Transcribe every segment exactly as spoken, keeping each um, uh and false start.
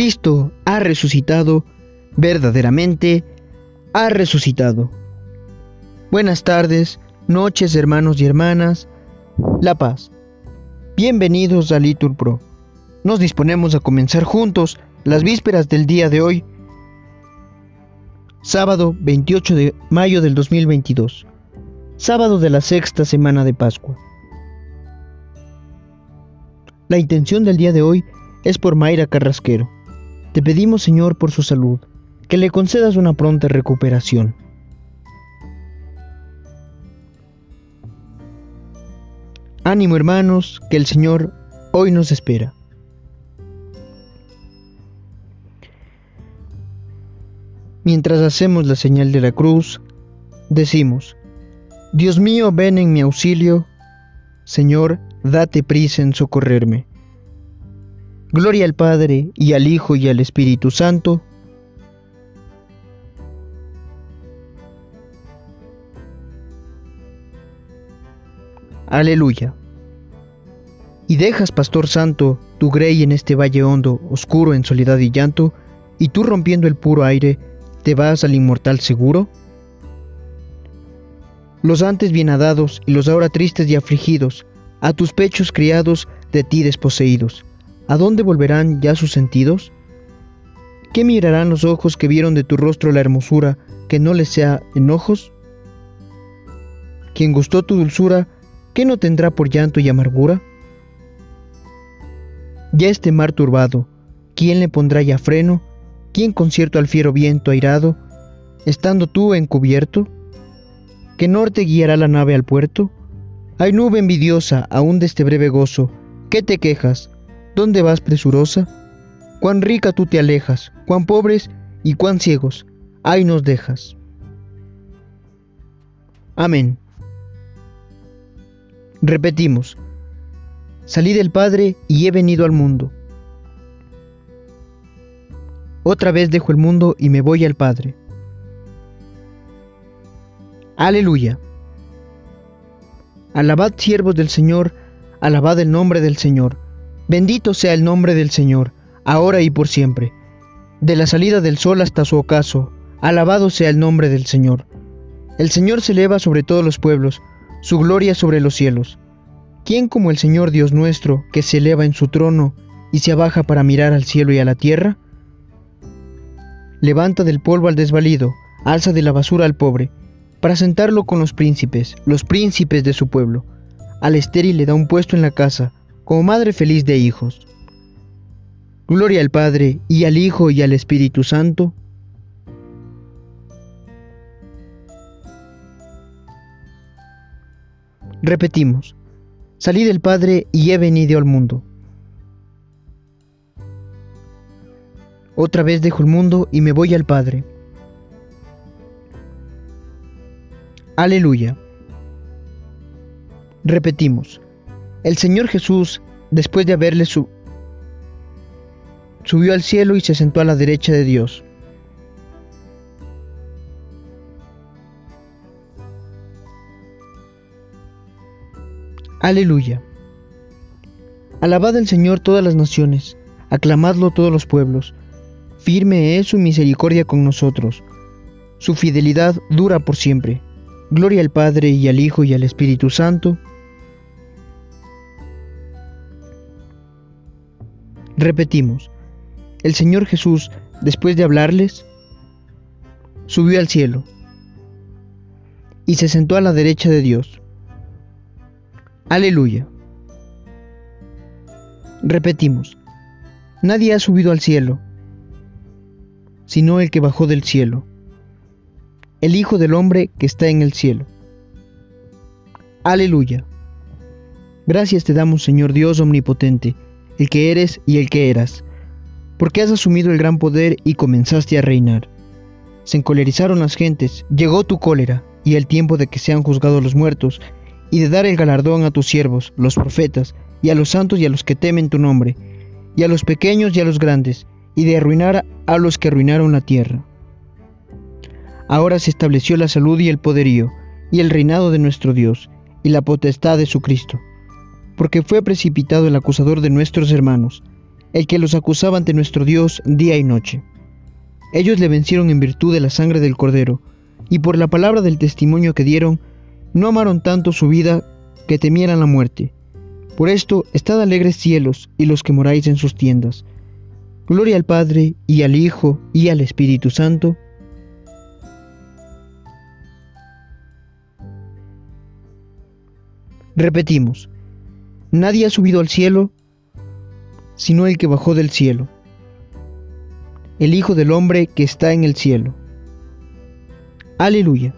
Cristo ha resucitado, verdaderamente ha resucitado. Buenas tardes, noches, hermanos y hermanas, La Paz. Bienvenidos a Litur Pro. Nos disponemos a comenzar juntos las vísperas del día de hoy, sábado veintiocho de mayo del dos mil veintidós, sábado de la sexta semana de Pascua. La intención del día de hoy es por Mayra Carrasquero. Te pedimos, Señor, por su salud, que le concedas una pronta recuperación. Ánimo, hermanos, que el Señor hoy nos espera. Mientras hacemos la señal de la cruz, decimos: Dios mío, ven en mi auxilio. Señor, date prisa en socorrerme. Gloria al Padre, y al Hijo, y al Espíritu Santo. Aleluya. Y dejas, Pastor Santo, tu grey en este valle hondo, oscuro en soledad y llanto, y tú rompiendo el puro aire, ¿te vas al inmortal seguro? Los antes bienadados y los ahora tristes y afligidos, a tus pechos criados, de ti desposeídos, ¿a dónde volverán ya sus sentidos? ¿Qué mirarán los ojos que vieron de tu rostro la hermosura, que no les sea enojos? Quien gustó tu dulzura, ¿qué no tendrá por llanto y amargura? Ya este mar turbado, ¿quién le pondrá ya freno? ¿Quién concierto al fiero viento airado, estando tú encubierto? ¿Qué norte guiará la nave al puerto? Hay nube envidiosa aún de este breve gozo, ¿qué te quejas? ¿Dónde vas presurosa? Cuán rica tú te alejas, cuán pobres y cuán ciegos, ahí nos dejas. Amén. Repetimos: salí del Padre y he venido al mundo. Otra vez dejo el mundo y me voy al Padre. Aleluya. Alabad, siervos del Señor, alabad el nombre del Señor. Bendito sea el nombre del Señor, ahora y por siempre. De la salida del sol hasta su ocaso, alabado sea el nombre del Señor. El Señor se eleva sobre todos los pueblos, su gloria sobre los cielos. ¿Quién como el Señor Dios nuestro, que se eleva en su trono y se abaja para mirar al cielo y a la tierra? Levanta del polvo al desvalido, alza de la basura al pobre, para sentarlo con los príncipes, los príncipes de su pueblo. Al estéril le da un puesto en la casa, como madre feliz de hijos. Gloria al Padre, y al Hijo, y al Espíritu Santo. Repetimos: salí del Padre y he venido al mundo. Otra vez dejo el mundo y me voy al Padre. Aleluya. Repetimos: el Señor Jesús, después de haberle su subió al cielo y se sentó a la derecha de Dios. Aleluya. Alabad al Señor todas las naciones, aclamadlo todos los pueblos. Firme es su misericordia con nosotros, su fidelidad dura por siempre. Gloria al Padre, y al Hijo, y al Espíritu Santo. Repetimos: el Señor Jesús, después de hablarles, subió al cielo y se sentó a la derecha de Dios. Aleluya. Repetimos: nadie ha subido al cielo, sino el que bajó del cielo, el Hijo del Hombre que está en el cielo. Aleluya. Gracias te damos, Señor Dios omnipotente, el que eres y el que eras, porque has asumido el gran poder y comenzaste a reinar. Se encolerizaron las gentes, llegó tu cólera, y el tiempo de que sean juzgados los muertos, y de dar el galardón a tus siervos, los profetas, y a los santos y a los que temen tu nombre, y a los pequeños y a los grandes, y de arruinar a los que arruinaron la tierra. Ahora se estableció la salud y el poderío, y el reinado de nuestro Dios, y la potestad de su Cristo, porque fue precipitado el acusador de nuestros hermanos, el que los acusaba ante nuestro Dios día y noche. Ellos le vencieron en virtud de la sangre del Cordero, y por la palabra del testimonio que dieron, no amaron tanto su vida que temieran la muerte. Por esto, estad alegres cielos y los que moráis en sus tiendas. Gloria al Padre, y al Hijo, y al Espíritu Santo. Repetimos, nadie ha subido al cielo, sino el que bajó del cielo, el Hijo del Hombre que está en el cielo. Aleluya.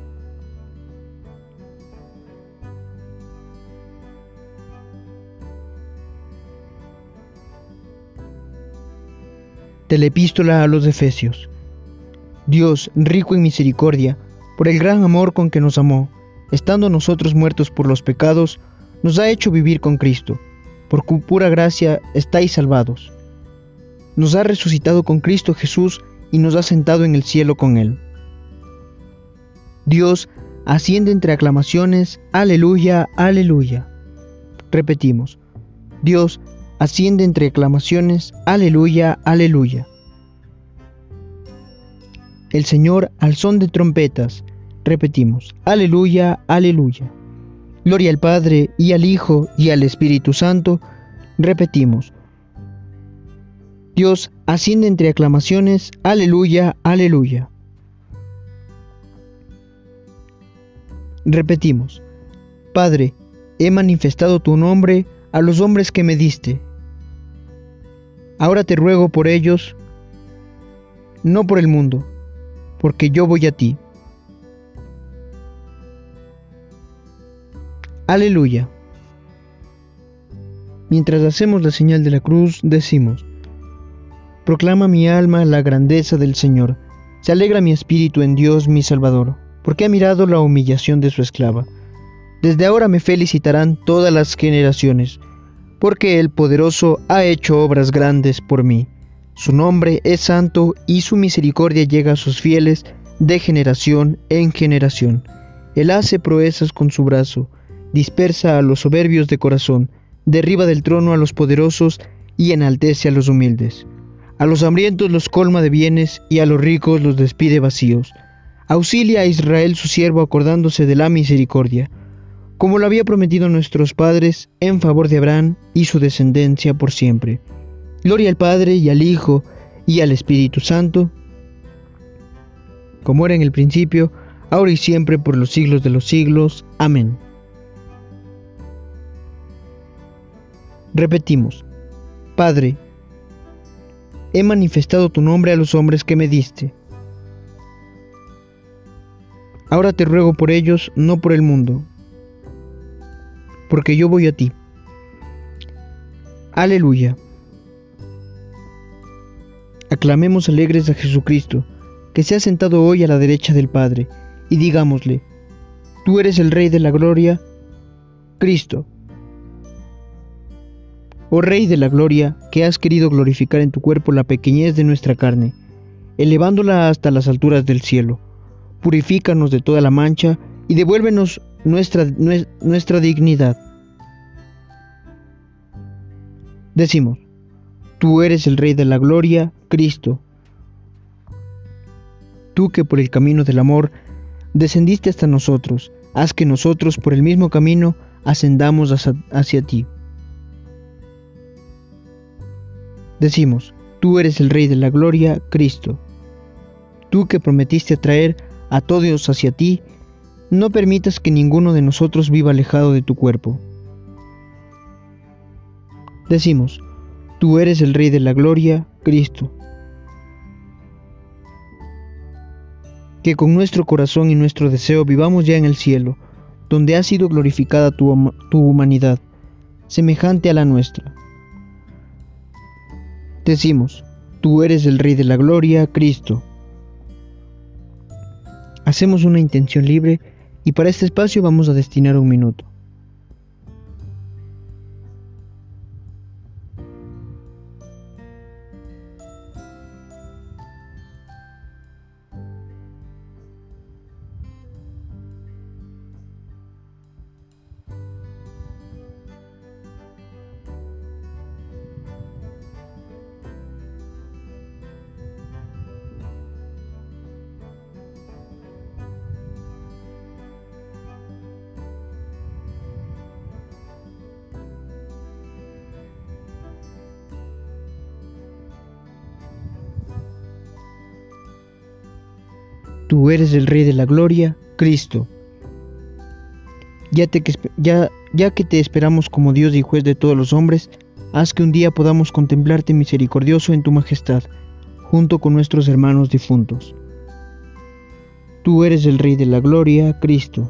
De la Epístola a los Efesios. Dios, rico en misericordia, por el gran amor con que nos amó, estando nosotros muertos por los pecados, nos ha hecho vivir con Cristo. Por cu pura gracia estáis salvados. Nos ha resucitado con Cristo Jesús y nos ha sentado en el cielo con Él. Dios asciende entre aclamaciones, aleluya, aleluya. Repetimos, Dios asciende entre aclamaciones, aleluya, aleluya. El Señor al son de trompetas, repetimos, aleluya, aleluya. Gloria al Padre, y al Hijo, y al Espíritu Santo, repetimos. Dios asciende entre aclamaciones, aleluya, aleluya. Repetimos, Padre, he manifestado tu nombre a los hombres que me diste. Ahora te ruego por ellos, no por el mundo, porque yo voy a ti. Aleluya. Mientras hacemos la señal de la cruz, decimos, proclama mi alma la grandeza del Señor, se alegra mi espíritu en Dios mi Salvador, porque ha mirado la humillación de su esclava. Desde ahora me felicitarán todas las generaciones, porque el Poderoso ha hecho obras grandes por mí. Su nombre es santo y su misericordia llega a sus fieles de generación en generación. Él hace proezas con su brazo, dispersa a los soberbios de corazón, derriba del trono a los poderosos y enaltece a los humildes. A los hambrientos los colma de bienes y a los ricos los despide vacíos. Auxilia a Israel su siervo acordándose de la misericordia, como lo había prometido a nuestros padres, en favor de Abraham y su descendencia por siempre. Gloria al Padre, y al Hijo, y al Espíritu Santo, como era en el principio, ahora y siempre, por los siglos de los siglos. Amén. Repetimos, Padre, he manifestado tu nombre a los hombres que me diste. Ahora te ruego por ellos, no por el mundo, porque yo voy a ti. Aleluya. Aclamemos alegres a Jesucristo, que se ha sentado hoy a la derecha del Padre, y digámosle, tú eres el Rey de la Gloria, Cristo. Oh Rey de la Gloria, que has querido glorificar en tu cuerpo la pequeñez de nuestra carne, elevándola hasta las alturas del cielo, purifícanos de toda la mancha y devuélvenos nuestra, nuestra dignidad. Decimos, tú eres el Rey de la Gloria, Cristo. Tú que por el camino del amor descendiste hasta nosotros, haz que nosotros por el mismo camino ascendamos hacia, hacia ti. Decimos, tú eres el Rey de la Gloria, Cristo. Tú que prometiste atraer a todos hacia ti, no permitas que ninguno de nosotros viva alejado de tu cuerpo. Decimos, tú eres el Rey de la Gloria, Cristo. Que con nuestro corazón y nuestro deseo vivamos ya en el cielo, donde ha sido glorificada tu, tu humanidad, semejante a la nuestra. Decimos, tú eres el Rey de la Gloria, Cristo. Hacemos una intención libre y para este espacio vamos a destinar un minuto. Tú eres el Rey de la Gloria, Cristo. Ya, te, ya, ya que te esperamos como Dios y juez de todos los hombres, haz que un día podamos contemplarte misericordioso en tu majestad, junto con nuestros hermanos difuntos. Tú eres el Rey de la Gloria, Cristo.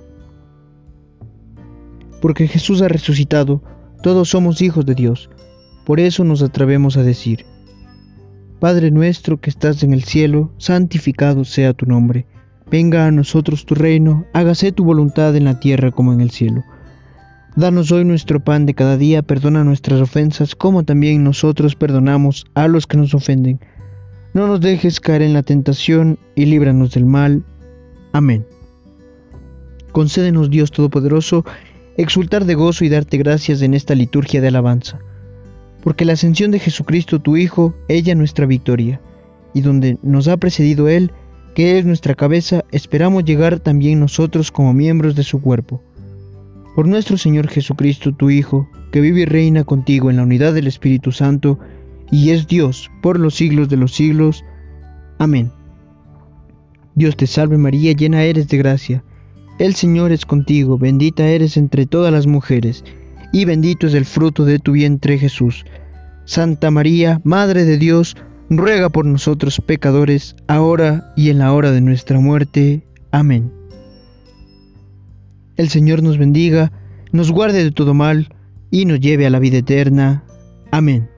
Porque Jesús ha resucitado, todos somos hijos de Dios. Por eso nos atrevemos a decir: Padre nuestro que estás en el cielo, santificado sea tu nombre. Venga a nosotros tu reino, hágase tu voluntad en la tierra como en el cielo. Danos hoy nuestro pan de cada día, perdona nuestras ofensas, como también nosotros perdonamos a los que nos ofenden. No nos dejes caer en la tentación, y líbranos del mal. Amén. Concédenos, Dios Todopoderoso, exultar de gozo y darte gracias en esta liturgia de alabanza, porque la ascensión de Jesucristo tu Hijo, ella nuestra victoria, y donde nos ha precedido Él, que es nuestra cabeza, esperamos llegar también nosotros como miembros de su cuerpo. Por nuestro Señor Jesucristo tu Hijo, que vive y reina contigo en la unidad del Espíritu Santo, y es Dios por los siglos de los siglos. Amén. Dios te salve María, llena eres de gracia. El Señor es contigo, bendita eres entre todas las mujeres, y bendito es el fruto de tu vientre Jesús. Santa María, Madre de Dios, ruega por nosotros pecadores, ahora y en la hora de nuestra muerte. Amén. El Señor nos bendiga, nos guarde de todo mal, y nos lleve a la vida eterna. Amén.